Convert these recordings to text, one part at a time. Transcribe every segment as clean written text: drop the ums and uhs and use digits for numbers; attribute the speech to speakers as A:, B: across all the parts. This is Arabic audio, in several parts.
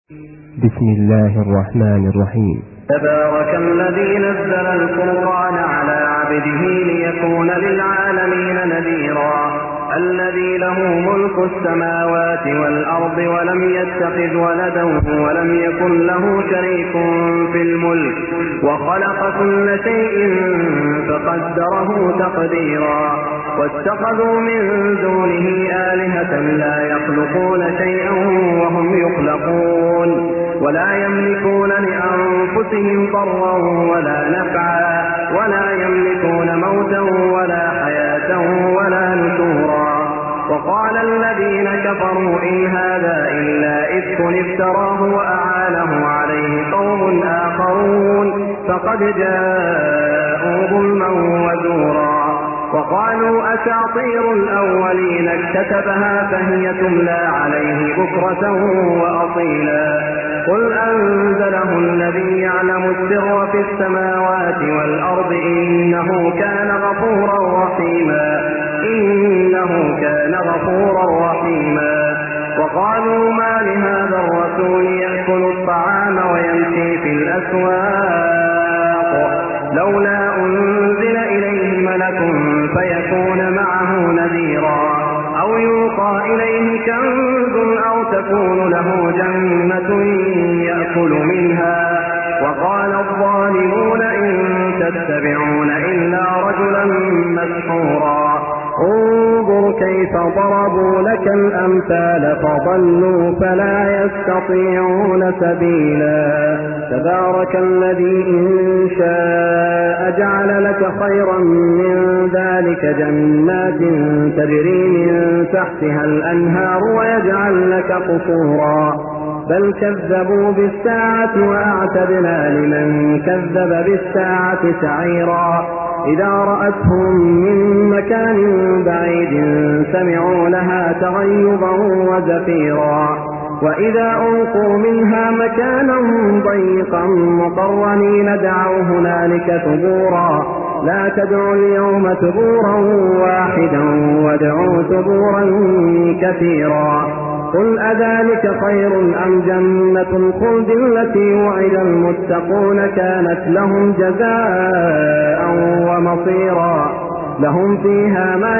A: بسم الله الرحمن الرحيم.
B: تبارك الذي نزل الفرقان على عبده ليكون للعالمين نذيرا الذي له ملك السماوات والأرض ولم يتخذ ولدا ولم يكن له شريك في الملك وخلق كل شيء فقدره تقديرا واتخذوا من دونه آلهة لا يخلقون شيئا وهم يخلقون ولا يملكون لأنفسهم ضرا ولا نفعا ولا يملكون موتا ولا حياة ولا نشورا وقال الذين كفروا إن هذا إلا إفك افتراه وأعانه عليه قوم آخرون فقد جاءوا ظلما وزورا وقالوا أساطير الأولين اكتتبها فهي تملى عليه بكرة وأصيلا قل أنزله الذي يعلم السر في السماوات والأرض إنه كان غفورا رحيما وقالوا ما لهذا الرسول يأكل الطعام ويمشي في الأسواق لولا أنزل إليه ملك فيكون معه نذيرا أو يلقى إليه كنز أو تكون له جنة يأكل منها وقال الظالمون إن تتبعون إلا رجلا مسحورا انظر كيف ضربوا لك الأمثال فضلوا فلا يستطيعون سبيلا تبارك الذي إن شاء جعل لك خيرا من ذلك جنات تجري من تحتها الأنهار ويجعل لك قصورا بل كذبوا بالساعة وأعتدنا لمن كذب بالساعة سعيرا إذا رأتهم من مكان بعيد سمعوا لها تغيظا وزفيرا وإذا ألقوا منها مكانا ضيقا مقرنين دعوا هنالك ثبورا لا تدعوا اليوم ثبورا واحدا وادعوا ثبورا كثيرا قل أذلك خير أم جنة الخلد التي وعد المتقون كانت لهم جزاء ومصيرا لهم فيها ما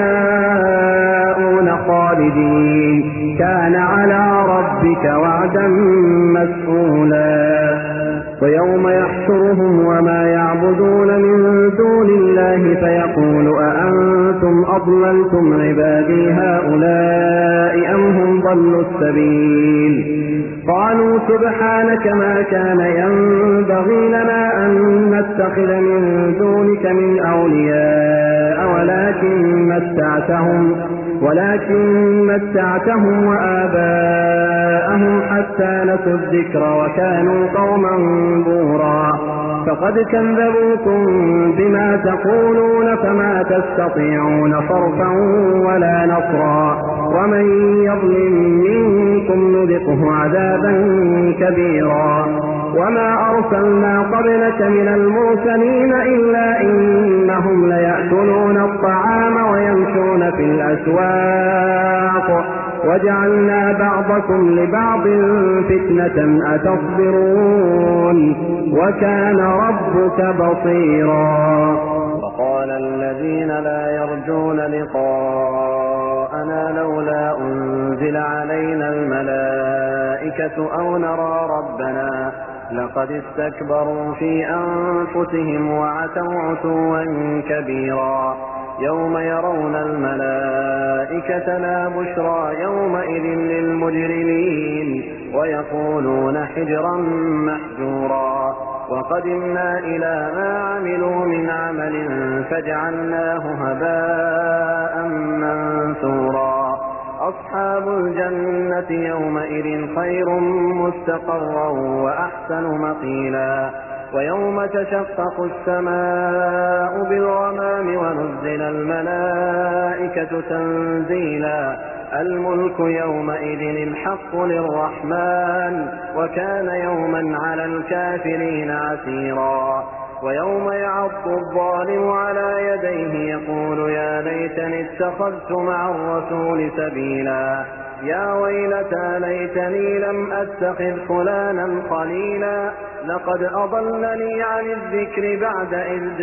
B: يشاءون خالدين كان على ربك وعدا مسئولا ويوم يحشرهم وما يعبدون من دون الله فيقول أأنتم أضللتم عبادي هؤلاء أم هم ضلوا السبيل قالوا سبحانك ما كان ينبغي لنا أن نتخذ من دونك من أولياء ولكن متعتهم وآباءهم حتى نسوا الذكر وكانوا قوما بورا فقد كذبوكم بما تقولون فما تستطيعون صرفا ولا نصرا ومن يظلم منكم نذقه عذابا كبيرا وما أرسلنا قبلك من المرسلين إلا إنهم ليأكلون الطعام ويمشون في الأسواق وجعلنا بعضكم لبعض فتنة أتصبرون وكان ربك بصيرا وقال الذين لا يرجون لقاءنا لولا أنزل علينا الملائكة أو نرى ربنا لقد استكبروا في أنفسهم وعتوا عتوا كبيرا يوم يرون الملائكة لا بشرى يومئذ للمجرمين ويقولون حجرا محجورا وقدمنا إلى ما عملوا من عمل فجعلناه هباء منثورا أصحاب الجنة يومئذ خير مستقرا وأحسن مقيلا ويوم تشقق السماء بالغمام ونزل الملائكة تنزيلا الملك يومئذ الحق للرحمن وكان يوما على الكافرين عسيرا ويوم يعض الظالم على يديه يقول يا ليتني اتخذت مع الرسول سبيلا يا ويلتى ليتني لم أتخذ فلانا خليلا لقد أضلني عن الذكر بعد إذ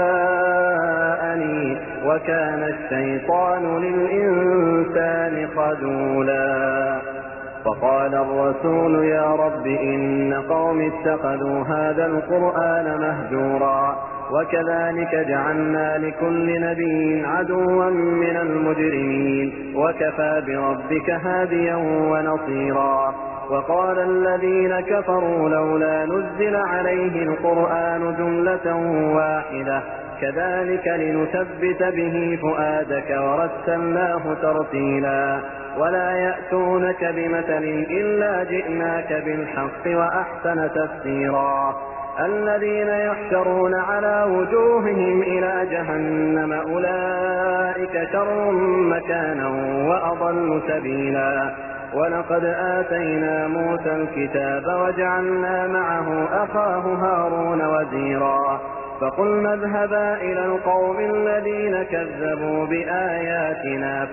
B: جاءني وكان الشيطان للإنسان خذولا. فقال الرسول يا رب إن قوم اتخذوا هذا القرآن مهجورا وكذلك جعلنا لكل نبي عدوا من المجرمين وكفى بربك هاديا ونصيرا. وقال الذين كفروا لولا نزل عليه القرآن جملة واحدة كذلك لنثبت به فؤادك ورتلناه ترتيلا. ولا يأتونك بمثل إلا جئناك بالحق وأحسن تفسيرا. الذين يحشرون على وجوههم إلى جهنم أولئك شر مكانا وأضل سبيلا. ولقد آتينا موسى الكتاب وجعلنا معه أخاه هارون وزيرا. فقلنا اذهبا إلى القوم الذين كذبوا بآياتنا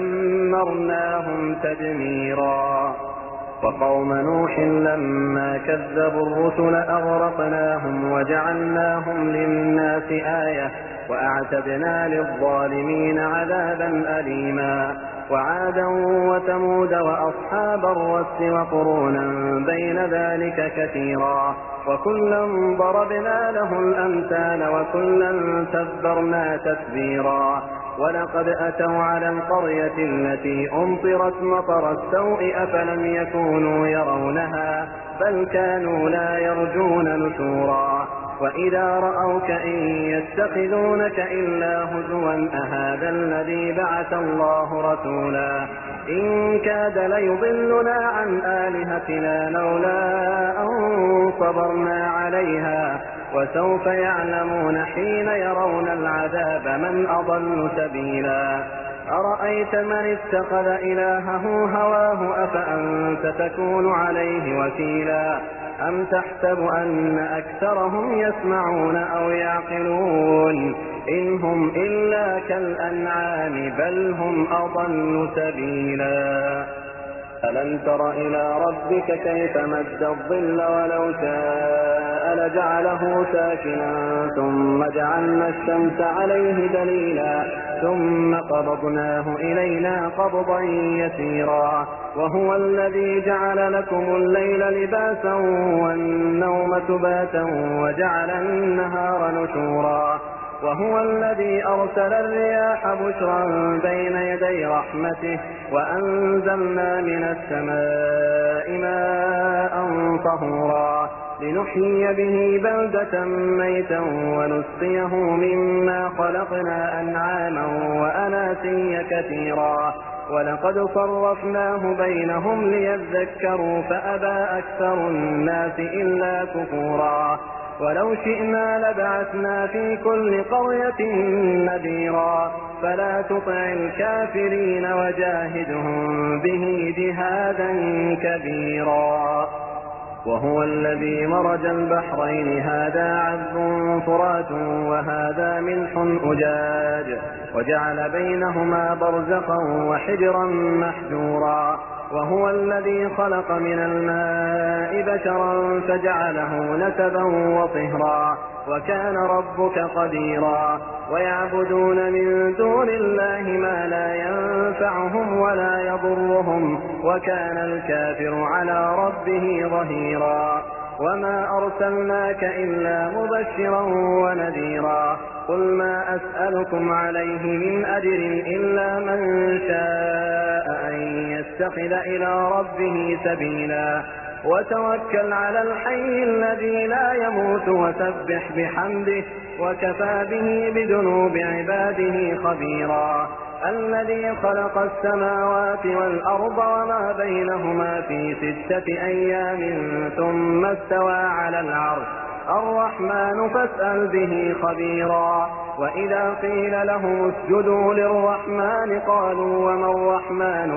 B: فدمرناهم تدميرا. وقوم نوح لما كذبوا الرسل أغرقناهم وجعلناهم للناس آية وأعتدنا للظالمين عذابا أليما. وعادا وثمود وأصحاب الرس وقرونا بين ذلك كثيرا وكلا ضربنا له الأمثال وكلا تبرنا تتبيرا. ولقد أتوا على القرية التي أمطرت مطر السوء أفلم يكونوا يرونها بل كانوا لا يرجون نشورا. وإذا رأوك إن يتخذونك إلا هزوا أهذا الذي بعث الله رسولا إن كاد ليضلنا عن آلهتنا لولا أن صبرنا عليها وسوف يعلمون حين يرون العذاب من أضل سبيلا. أرأيت من اتخذ إلهه هواه أفأنت تكون عليه وكيلا أم تحسب أن أكثرهم يسمعون أو يعقلون إن هم إلا كالأنعام بل هم أضل سبيلا. ألم تر إلى ربك كيف مد الظل ولو شاء لجعله ساكنا ثم جعلنا الشمس عليه دليلا ثم قبضناه إلينا قبضا يسيرا. وهو الذي جعل لكم الليل لباسا والنوم سباتا وجعل النهار نشورا. وهو الذي أرسل الرياح بشرا بين يدي رحمته وأنزلنا من السماء ماء طهورا لنحيي به بلدة ميتا ونسقيه مما خلقنا أنعاما وأناسيا كثيرا. ولقد صرفناه بينهم ليذكروا فأبى أكثر الناس إلا كفورا. ولو شئنا لبعثنا في كل قرية نذيرا فلا تطع الكافرين وجاهدهم به جهادا كبيرا. وهو الذي مرج البحرين هذا عذب فرات وهذا ملح أجاج وجعل بينهما برزخا وحجرا محجورا. وهو الذي خلق من الماء بشرا فجعله نسبا وطهرا وكان ربك قديرا. ويعبدون من دون الله ما لا ينفعهم ولا يضرهم وكان الكافر على ربه ظهيرا. وما أرسلناك إلا مبشرا ونذيرا. قل ما أسألكم عليه من أجر إلا من شاء أن يتخذ إلى ربه سبيلا. وتوكل على الحي الذي لا يموت وسبح بحمده وكفى به بذنوب عباده خبيرا. الذي خلق السماوات والأرض وما بينهما في 6 أيام ثم استوى على العرش الرحمن فاسأل به خبيرا. وإذا قيل له اسجدوا للرحمن قالوا وما الرحمن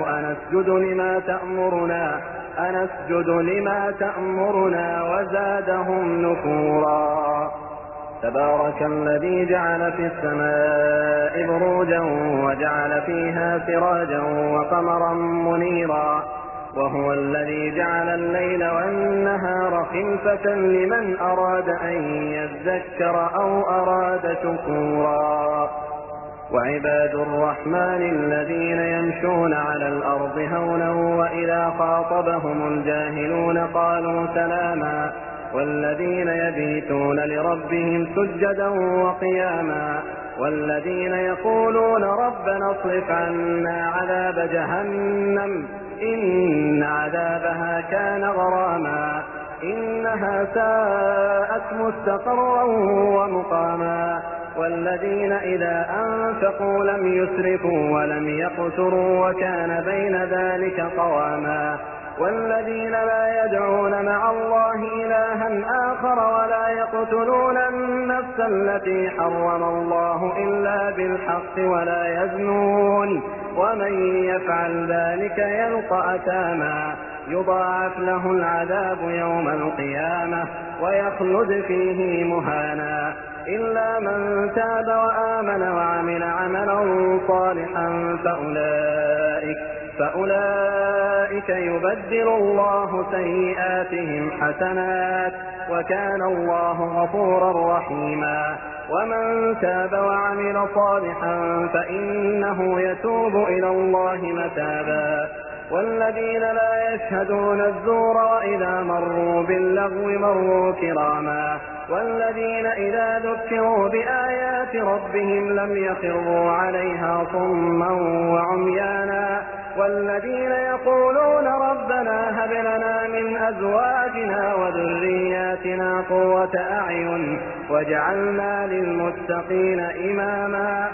B: أنسجد لما تأمرنا وزادهم نفورا. تبارك الذي جعل في السماء بروجا وجعل فيها سراجا وقمرا منيرا وهو الذي جعل الليل والنهار خلفة لمن أراد أن يذكر أو أراد شكورا وعباد الرحمن الذين يمشون على الأرض هونا وإذا خاطبهم الجاهلون قالوا سلاما والذين يبيتون لربهم سجدا وقياما والذين يقولون ربنا اصرف عنا عذاب جهنم إن عذابها كان غراما إنها ساءت مستقرا ومقاما والذين إذا أنفقوا لم يسرفوا ولم يقتروا وكان بين ذلك قواما والذين لا يدعون مع الله إلها آخر ولا يقتلون النفس التي حرم الله إلا بالحق ولا يزنون ومن يفعل ذلك يلقى أثاما يضاعف له العذاب يوم القيامة ويخلد فيه مهانا إلا من تاب وآمن وعمل عملا صالحا فأولئك يبدل الله سيئاتهم حسنات وكان الله غفورا رحيما ومن تاب وعمل صالحا فإنه يتوب إلى الله متابا والذين لا يشهدون الزور وإذا مروا باللغو مروا كراما والذين إذا ذكروا بآيات ربهم لم يخروا عليها صما وعميانا والذين يقولون ربنا هب لنا من أزواجنا وذرياتنا قرة أعين واجعلنا للمتقين إماما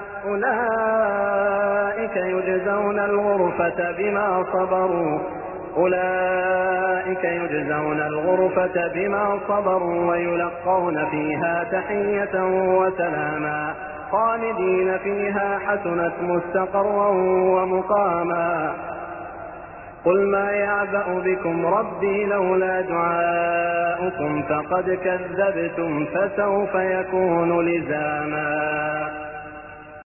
B: أولئك يجزون الغرفة بما صبروا ويلقون فيها تحية وسلاما خالدين فيها حسنت مستقرا ومقاما قل ما يعبأ بكم ربي لولا دعاؤكم فقد كذبتم فسوف يكون لزاما